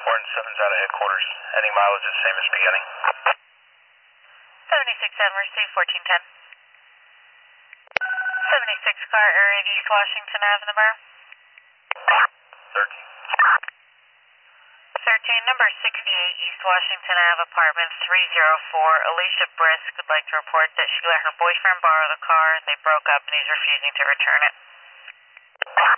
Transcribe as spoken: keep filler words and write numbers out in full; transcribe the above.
Warden seven's out of headquarters. Any mileage is same as beginning. seventy-six seven, receive fourteen ten. seventy-six car area East Washington Avenue, the borough. thirteen. thirteen, number sixty-eight East Washington Avenue, apartment three oh four. Alicia Brisk would like to report that she let her boyfriend borrow the car. They broke up and he's refusing to return it.